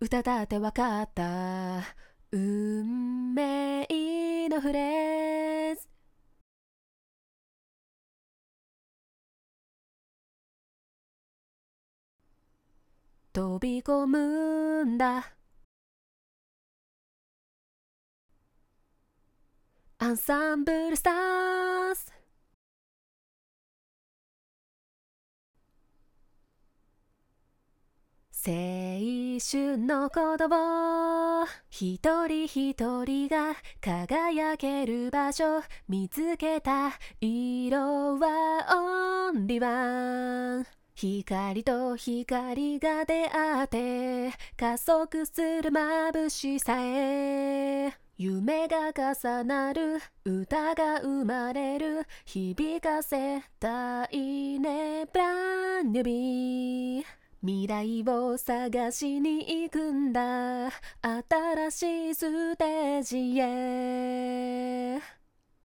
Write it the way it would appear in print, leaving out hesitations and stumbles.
歌だってわかった。運命のフレーズ。飛び込むんだ。アンサンブルスターズ。青春の鼓動、一人一人が輝ける場所見つけた。色はオンリーワン。光と光が出会って加速する眩しさへ。夢が重なる、歌が生まれる、響かせたいね。ブランニュビー、未来を探しに行くんだ、新しいステージへ。